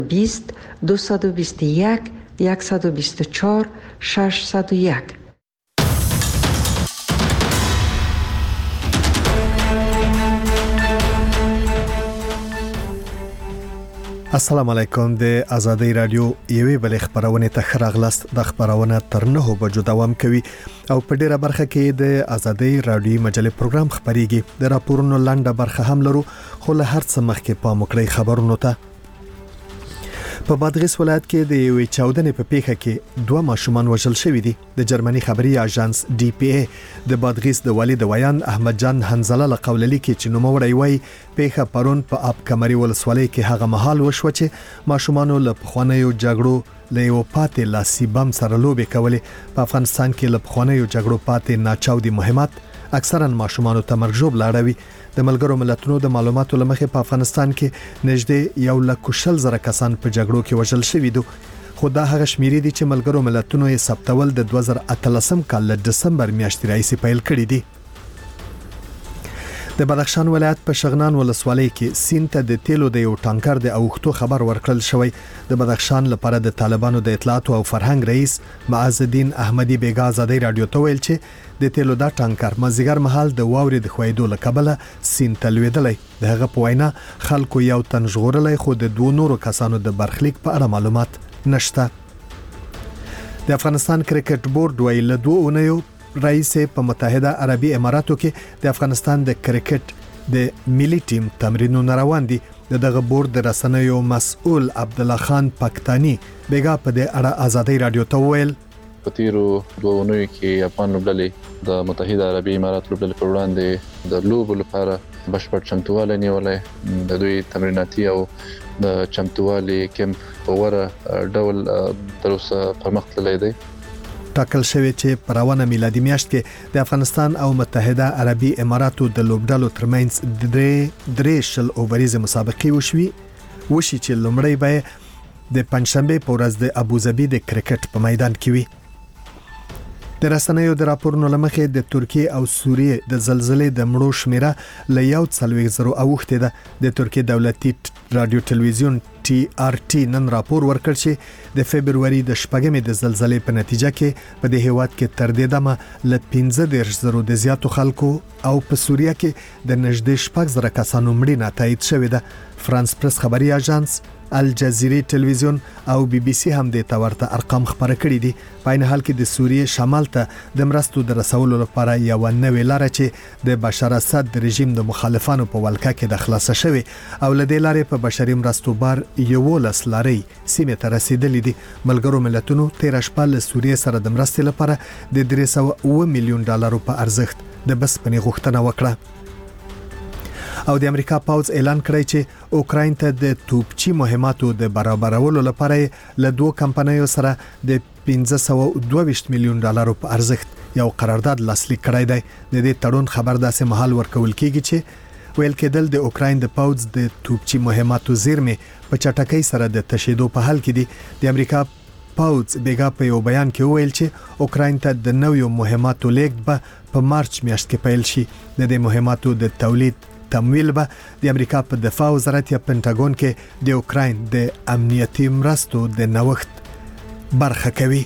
20 221 124 601. السلام علیکم. د آزادۍ رادیو یوې بل خبرونه ته خراغلاست. د خبرونه تر 9 بجو دوام کوي او په ډیره برخه کې د آزادۍ رادیو مجلې پروګرام خبريږي. د راپورونو لاندې برخه هم لرو، خو له هر څه مخکې په مکړی خبرونو ته. په بادغیس ولایت کې د یوې چاودنې په پیښه کې 2 ماشومان وژل شوي دي. د جرمني خبري اژانس ډي پی ای د بادغیس د والي د ویان احمد جان حنزله له قول لیکي چې نوموړی وایي پیښه پرون په اب کمري ولسوالۍ کې هغه مهال وشو چې ماشومان له پخوانیو جګړو له یو پاتې لاسي بم سره لوبي کولې. په افغانستان کې له پخوانیو جګړو پاتې ناچاودي مهمات اکثرا ماشومان ته مرجوب لاړوي. د ملګرو ملتونو د معلوماتو لمخې په افغانستان کې نږدې 1,00,000 کسان په جګړو کې وژل شوي دي. خو دا هغه شمیرې دي چې ملګرو ملتونو یې ثبتول د 2013 کال له دسمبر میاشتې راهیسې پیل کړی دي. د بدخشان ولایت په شغنان ولسوالۍ کې سینته د تیلو د یو ټانکر د اوښتو خبر ورکړل شوی. د بدخشان لپاره د طالبانو د اطلاعات او فرهنګ رئیس معز الدین احمدی بیګا آزادۍ رادیو ته ویل چې د تیلو دا ټانکر مازیګر مهال د واورې د خویدو لکبله سینته لویدلی. دغه په وینا خلکو یو تن ژغورلی، خو د 2 نورو کسانو د برخلیک په اړه معلومات نشته. د افغانستان کرکټ بورډ ویل له 2 اونیو رئیس په متحده عربي اماراتو کې د افغانستان د کرکټ د ملي ټیم تمرینونه روان دي. دغه بورډ د رسنیو مسؤل عبد الله خان پاکستانی بیګا په دې اړه آزادۍ رادیو ته ویل په تیرو 2 اونیو کې افغان لوبډلې د متحده عربي امارات لوبډلې پر وړاندې د لوبو لپاره بشپړ چمتووالی نیولې. د دوی تمریناتي او د چمتووالي کمپ په وره ډول تر اوسه پرمخ تللی دی. ټاکل شوی چې په روانه میلادي میاشت کې د افغانستان او متحده عربي اماراتو د لوبډلو ترمنځ درې شل اووريزه مسابقې وشي چې لومړی به د پنځشنبه په ورځ د ابوظبي د کرکټ په میدان کې وي. د رسنیو د راپورونو لمخې د ترکیه او سوریه د زلزلې د مړو شمیره له 1,000 اوښته ده. د ترکیه دولتي رادیو تلویزیون ټي آر ټي نن راپور ورکړ چې د فبرवरी د شپږمې د زلزلې په نتیجه کې په دې هیواد کې تر دې دمه له 15,000 د زیاتو خلکو او په سوریه کې د نږدې 6,000 کسانو مړینه تایید شوې ده. فرانس پرس خبري اژانس الجزیره تلویزیون او بي بي سي هم د تورته ارقام خبره کړې دي. په این حال کې د سوریه شمال ته د مرستو د رسولو لپاره یو نوې لار چې د بشار اسد د رژیم د مخالفانو په ولکه کې د خلاصه شوی او لدې لارې په بشري مرستو بار 11 لارې سیمه ته رسیدلې دي. ملګرو ملتونو 13 شپه له سوریه سره د مرستې لپاره د 300 میلیون ډالرو په ارزښت د بسپنې غوښتنه وکړه. او د امریکا پاوز اعلان کړی چې اوکراین ته د توپچی مهماتو د برابرولو لپاره له 2 کمپنیو سره د 522 میلیون ډالرو په ارزښت یو قرارداد لاسلیک کړی دی. د دې تړون خبر داسې محل ورکول کیږي چې ویل کېدل د اوکراین د پاوز د توپچی مهماتو زیرمې په چټکۍ سره د تشیدو په حال کې دي. د امریکا پاوز بیګا په یو بیان کې ویل چې اوکراین ته د نویو مهماتو لیږد به په مارچ میاشت کې پیل شي. د دې مهماتو د تولید تمویل به د امریکا په دفاع وزارت یا پنټاګون کې د اوکراین د امنیتي مرستو د نوښت برخه کوي.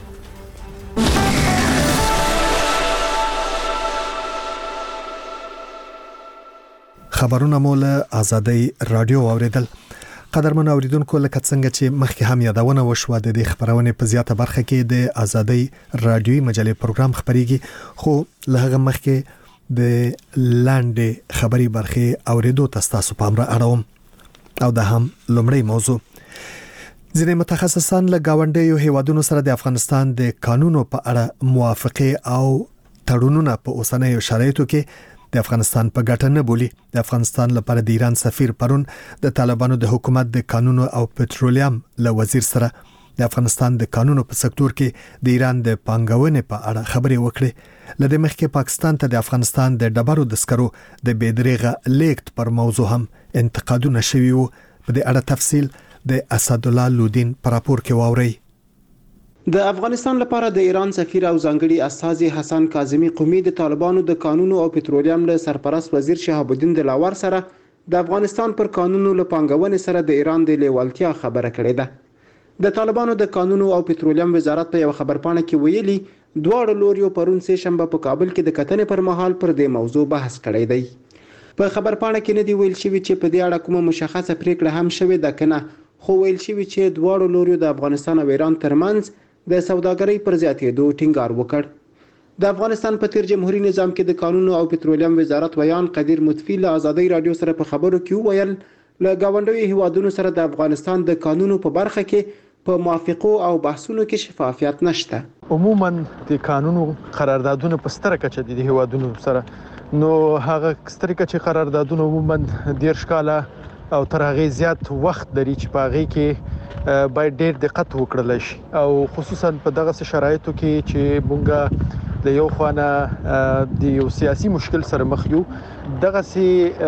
خبرونه مول آزادۍ رادیو اوریدل. قدرمن اوریدونکو، لکه څنګه چې مخکې هم یادونه وشوه د دې خبرونه په زیاته برخه کې د آزادۍ رادیوي مجلې پروګرام خبريږي، خو له هغه مخکې د لاندې خبري برخه اوریدو تاسو پام را اړوم. او دا هم لومړی موضوع. ځینې متخصصان له گاونډیو هیوادونو سره د افغانستان د قانونو په اړه موافقه او تړونونه په اوسنیو شرایطو کې د افغانستان په ګټه نه بولي. د افغانستان لپاره د ایران سفیر پرون د طالبانو د حکومت د قانونو او پټرولیم له وزیر سره د افغانستان د قانونو په سکتور کې د ایران د پانګونې په اړه خبرې وکړې. لدې مخکې پاکستان ته د افغانستان د ډبرو د سکرو د بېدریغه لیکت پر موضوع هم انتقادونه شوي وو. په دې اړه تفصیل د اسد الله لودین پر راپور کې واوري. د افغانستان لپاره د ایران سفیر او ځانګړي استازي حسن کاظمي قومي د طالبانو د قانونو او پټرولیم له سرپرست وزیر شهاب الدین دلاور سره د افغانستان پر قانونو له پانګونې سره د ایران د لیوالتیا خبره کړې ده. د طالبانو د قانونو او پټرولیم وزارت په یو خبرپاڼه کې ویلي دواړو لوریو پرون سه شنبه په کابل کې د کتنې پر مهال پر دې موضوع بحث کړی دی. په خبرپاڼه کې نه دی ویل شوی چې په دې اړه کومه مشخصه پریکړه هم شوې ده کنه، خو ویل شوی چې دواړو لوریو د افغانستان او ایران ترمنځ د سوداګرۍ پر زیاتېدو ټینګار وکړ. د افغانستان په تیر جمهوریت نظام کې د قانونو او پټرولیم وزارت ویان قدیر مطفی له آزادۍ رادیو سره په خبرو کې وویل له گاونډیو هیوادونو سره د افغانستان د قانونو په برخه کې په موافقو او بحثونو کې شفافیت نشته. عموما د قانونو قراردادونه په ستره کچه د هیوادونو سره نو هغه ستره کچه قراردادونه عموما 10 کاله او تر هغه زیات وخت لري چې په هغه کې باید ډېر دقت وکړل شي او خصوصا په دغه شرایطو کې چې مونږه د یو خوانه د یو سیاسي مشکل سره مخ یو دغه سي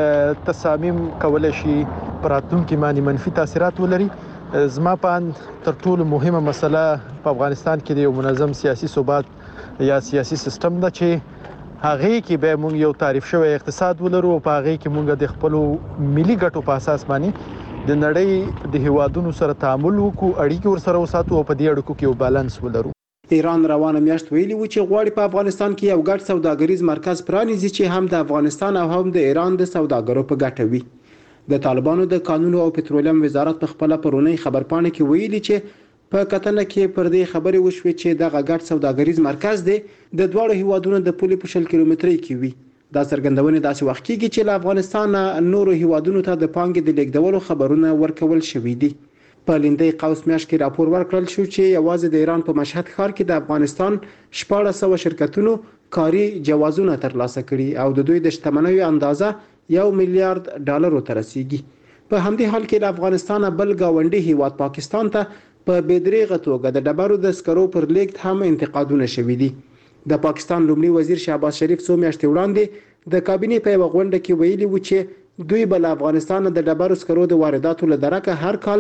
تصامیم کول شي پراتونکو باندې منفي تاثیرات ولري. زما په تر ټولو مهمه مسله په افغانستان کې د یو منظم سیاسي ثبات یا سیاسي سیستم ده چې هغه کې به مونږ یو تعریف شوی اقتصاد ولرو او په هغه کې مونږ د خپل ملي ګټو په اساس باندې د نړۍ د هیوادونو سره تعامل وکړو، اړیکې ورسره وساتو او په دې اړیکو کې یو بالانس ولرو. ایران روانه میاشت ویلي و چې غواړي په افغانستان کې یو ګډ سوداګریز مرکز پرانیزي چې هم د افغانستان او هم د ایران د سوداګرو په ګټه وي. د طالبانو د قانونو او پټرولیم وزارت په خپل پرونی خبرپاڼه کې ویلي چې په کتنه کې پر دې خبرې وشوي چې د غږ سوداګریز مرکز دی د دوه هیوادونو د پولې په 100 کیلومتري کې وي. دا څرګندونه داسې وخت کېږي چې له افغانستان نورو هیوادونو ته د پانګې د لیږدولو خبرونه ورکول شوي دي. په لیندۍ قوس میاشت کې راپور ورکړل شو چې یوازې د ایران په مشهد ښار کې د افغانستان 1400 شرکتونو کاري جوازونه ترلاسه کړي او د دوی د شتمنیو اندازه $1 میلیارډ ته رسیدي. په همدې حال کې د افغانستان بل گاونډي هیواد پاکستان ته په بېدریغه توګه د ډبرو د سکرو پر لیږد هم انتقادونه شوي دي. د پاکستان لومړي وزیر شهباز شریف څو میاشتې وړاندې د کابینې په یوه غونډه کې ویلي و چې دوی به له افغانستان د ډبرو سکرو د وارداتو له درکه هر کال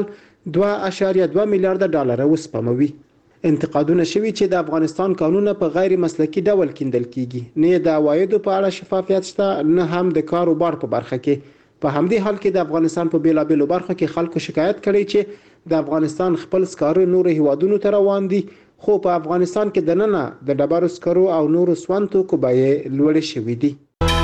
$2.2 میلیارډ وسپموي. انتقادونه شوي چې د افغانستان قانون په غیر مسلکي ډول کیندل کیږي، نه د عوایدو په اړه شفافیت شته، نه هم د کاروبار په برخه کې. په همدې حال کې د افغانستان په بیلابیلو برخو کې خلکو شکایت کړي چې د افغانستان خپل سکاره نور هیوادونو ته روان دي، خو په افغانستان کې د ننه د ډبرو سکرو او نورو سون توکو بیې لوړې شوې دي.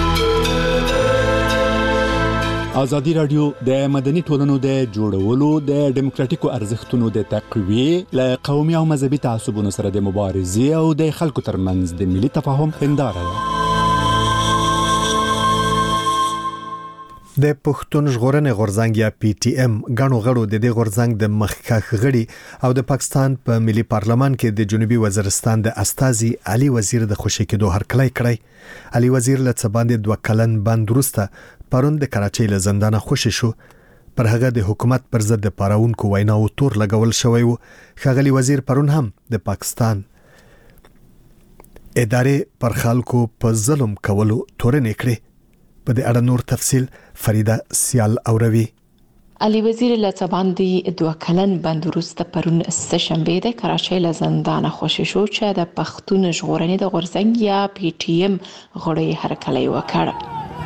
ازادي راډیو د مدني ټولنو د جوړولو د ډیموکراتیکو ارزښتونو د تقویې ل قومي او مذهبي تعصبونو سره د مبارزې او د خلکو ترمنځ د ملي تفاهم هنداره ده. د پښتون ژغورنې غورځنګ یا پی ټی ایم غنو غړو د دې غورځنګ د مخکښ غړي او د پاکستان په ملي پارلمان کې د جنوبي وزیرستان د استازي علي وزیر د خوشی کېدو هرکلی کړی. علي وزیر له څه باندې 2 کلن بند وروسته پرون د کراچۍ له زندانه خوشی شو. پر هغه د حکومت پر ضد د پاراونکو ویناو تور لګول شوی و. ښاغلي وزیر پرون هم د پاکستان ادارې پر خلکو په ظلم کولو تورنې کړې. په دې اړه نور تفصیل فریده سیال اوروي. علي وزیر له څه باندې 2 کلن بند وروسته پرون سه شنبه د کراچۍ له زندانه خوشی شو چې د پښتون ژغورنې د غورځنګ یا پی ټی ایم غړي هرکلی وکړ.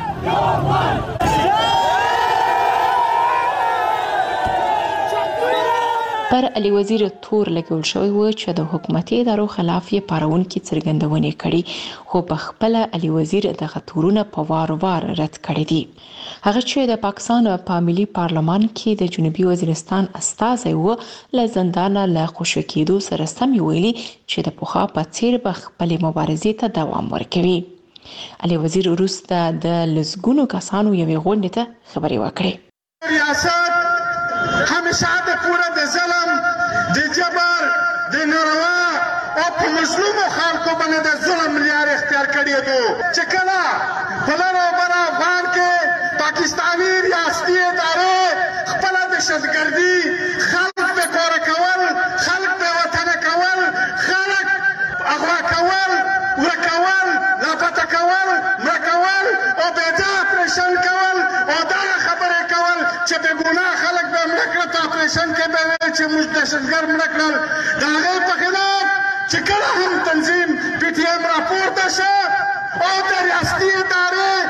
پر علي وزیر تور لګول شوی و چې د حکومتي ادارو خلاف یې پاراونکي څرګندونې کړي، خو په خپل علي وزیر دغه تورونه په وار وار رد کړي دي. هغه چې د پاکستان په ملي پارلمان کې د جنوبي وزیرستان استازی و له زندانه له خوشی کېدو سره سم ویلي چې د پخوا په څیر به خپل مبارزې ته دوام ورکوي. علي وزیر وروسته د لزګونو کسانو یوې غونډې ته خبرې وکړې. ریاست همیشه د پوره د ظلم د جبر د ناروا او په مظلومو خلکو باندې د ظلم لار اختیار کړی دی چې کله په لر او بر افغان کې پاکستاني ریاستي ادارې خپل دهشتګردي خلک به کار کول، خلک به وطن کول، خلک اغوا کول، ورکول، لاپته کول، مرکول او بېځا اپریشن کول او دا خبرې کول چې بې ګناه خلک به مړه کړه په اپریشن کې به ویل چې موږ دهشتګرد مړه کړل. د هغې په خلاف چې کله هم تنظیم پی ټي ایم راپورته شه او د ریاستي ادارې او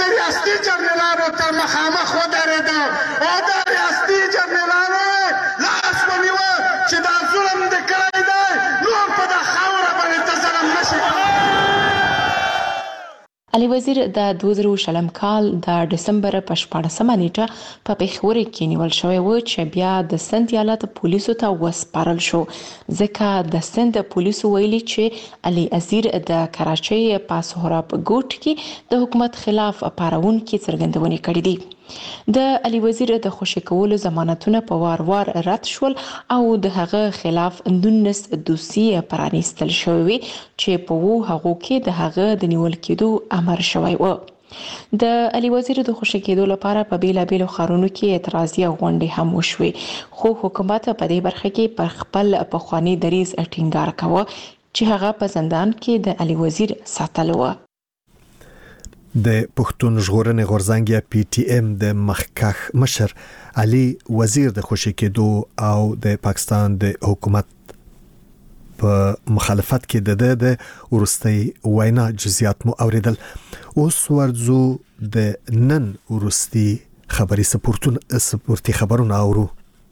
د ریاستي جنرالانو تر مخامخ ودرېده او د ریاستي جنرالانو لاس ونیوه چې دا ظلم دې کړی دی، نور په دا خاوره باندې ته ظلم نشي کولی. علي وزیر د 2020 کال د دسمبر په 14مه نیټه په پېښور کې نیول شوی و چې بیا د سند ایالت پولیسو ته وسپارل شو، ځکه د سند پولیسو ویلي چې علي وزیر د کراچۍ په سهراب ګوټ کې د حکومت خلاف پاروونکي څرګندونې کړې دي. د علي وزیر د خوشي کولو ضمانتونه په وار وار رد شول او د هغه خلاف 19 دوسیې پرانیستل شوې چې په هغو کې د هغه د نیول کېدو امر شوی و. د علي وزیر د خوشي کېدو لپاره په بیلابیلو ښارونو کې اعتراضي غونډې هم وشوې، خو حکومت په دې برخه کې پر خپل پخوانی دریځ ټینګار کاوه چې هغه په زندان کې د علي وزیر ساتل و. د پښتون ژغورنې غورځنګ یا پی ټی ایم د مخکخ مشر علي وزیر د خوشي کېدو او د پاکستان د حکومت په مخالفت کې د ورستي وینا جزئیات مو اوریدل. اوس ورځو د نن ورستي خبري سپورتي خبرونه اورو.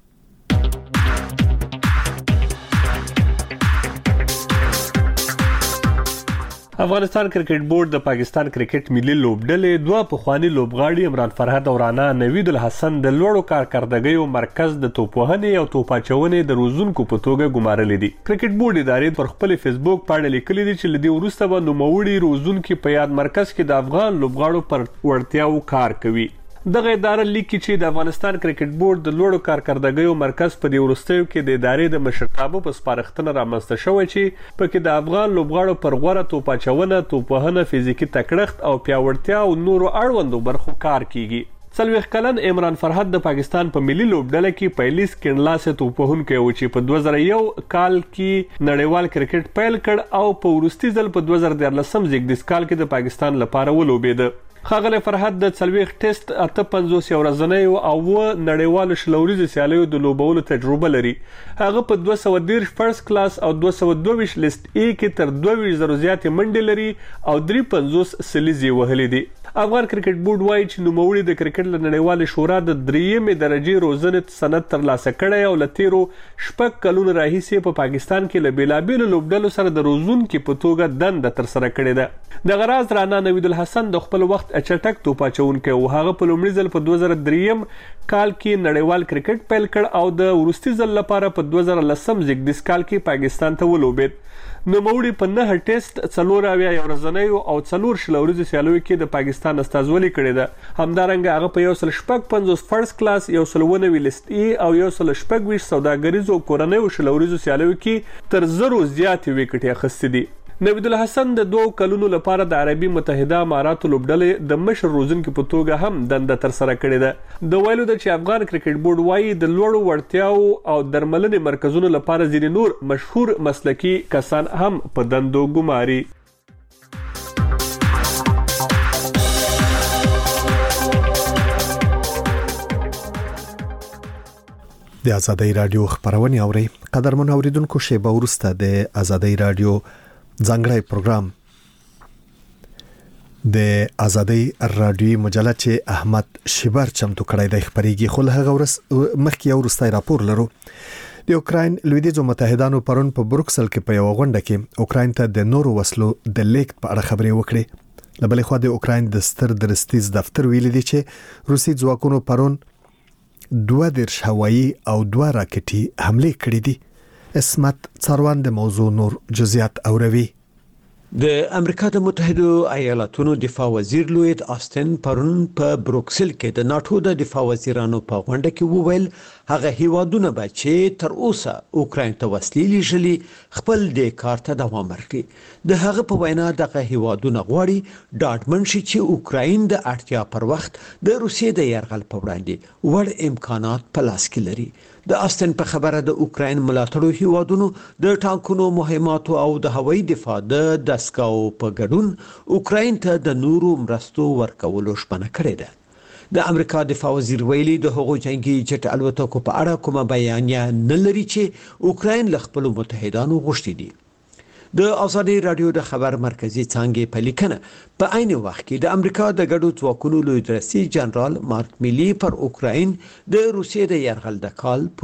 افغانستان کرکټ بورډ د پاکستان کرکټ ملي لوبډلې دوه پخوانی لوبغاړي عمران فرهاد او رانا نوید الحسن د لوړو کارکردګیو مرکز د توپوهنې او توپاچونې د روزونکو په توګه ګمارلې دي. کرکټ بورډ ادارې پر خپل فیسبوک پاڼه لیکلي دي چې لدی وروسته به نوموړي روزونکو په یاد مرکز کې د افغان لوبغاړو پر وړتیاو کار کوي. دغه اداره لیکي چې د افغانستان کرکټ بورډ د لوړو کارکردګیو مرکز په دې وروستیو کې د ادارې د مشرتابه په سپارښتنه رامنځته شوی چې پکې د افغان لوبغاړو پر غوړه توپاچونه، توپوهنه، فزیکي تکړښت او پیاوړتیا او نورو اړوندو برخو کار کیږي. 40 کلن عمران فرهاد د پاکستان په ملي لوبډله کې پهلیس کڼلاسه توپوهونکی و چې په 2001 کال کې نړیوال کرکټ پیل کړ او په وروستي ځل په 2013 زیږدیز کال کې د پاکستان لپاره ولوبېده. خاغلی فرهاد د 40 ټیسټ 58 ورځنۍ او نړیوالو شلوریزو سیالیو د لوبولو تجربه لري. هغه په 213 فرست کلاس او 222 لیست ای کې تر 2000 زیاتې منډې لري او 350 سلیزې وهلې دي. افغان کرکټ بورډ وایي چې نوموړي د کرکټ له نړیوالې شورا د 3مې درجې روزنې سند ترلاسه کړی او له تیرو 6 کلونو راهیسې په پاکستان کې له بیلابیلو لوبډلو سره د روزونکو په توګه دنده ترسره کړې ده. د غراز رانا نوید الحسن د خپل وخت اچټک توپاچونکی او هغه په لومړي ځل په 2003 کال کې نړیوال کرکټ پیل کړ او د وروستي ځل لپاره په 2010 زیږدیز کال کې پاکستان ته ولوبېد. نوموړي په 9 ټیسټ 4 ورځنۍ او 4 شلوریزو سیالیو کې د پاکستان استازولي کړې ده. همدارنګه هغه په 155 فرست کلاس 119 لیست ای او 126 سوداګریزو او کورنیو شلوریزو سیالیو کې تر 0 زیاتې وکټې اخیستې دي. نوید الحسن د 2 کلونو لپاره د عربي متحده اماراتو لوبډلې د مشر روزونکو په توګه هم دنده ترسره کړې ده. د ویلو د چې افغان کرکټ بورډ وایي د لوړو وړتیاو او درملنې مرکزونو لپاره ځینې نور مشهور مسلکي کسان هم په دندو ګماري. د ازادۍ رادیو خبرونه اوري. قدرمن اوریدونکو شیبه ورسته د ازادۍ رادیو ځانګړی پروګرام د ازادۍ رادیو مجله چې احمد شبر چمتو کړی د خبريږي خو هغه مخکې ورستای راپور لرو. د اوکراین لویدیځو متحدانو پرون په بروکسل کې په یو غونډه کې اوکراین ته د نورو وسلو د لیکټ په اړه خبرې وکړې. لبلې خو د اوکراین د ستر درستیز دفتر ویل دي چې روسي ځواکونو پرون 2 هوایي او 2 راکټي حمله کړې دي. اسمت څاروان د موضوع نور جزئیات اوروي. د امریکا د متحده ایالاتونو دفاع وزیر لوید آستن پرون په بروکسل کې د ناتو د دفاع وزیرانو په غونډه کې وویل هغه هیوادونه به چې تر اوسه اوکراین ته وسلې لیږلي خپل د کار ته دوام ورکړي. د هغه په وینا دغه هیوادونه غواړي ډاډمن شي چې اوکراین د اړتیا پر وخت د روسیې د یرغل په وړاندې وړ امکانات په لاس کې لري. د آستن په خبره د اوکراین ملاتړو هیوادونو د ټانکونو مهماتو او د هوایي دفاع د دستګاو په ګډون اوکراین ته د نورو مرستو ورکولو شپنه کړې ده. د امریکا دفاع وزیر ویلي د هغو جنگي جټ الوتکو په اړه کومه بیانیه نه لري چې اوکراین له خپل متحدانو غوښتي دي. د ازادي رادیو د خبر مرکزی څانګې په لیکنه په عین وخت کې د امریکا د ګډو ځواکونو لوی رئیس جنرال مارک میلی پر اوکراین د روسیې د یرغل د کال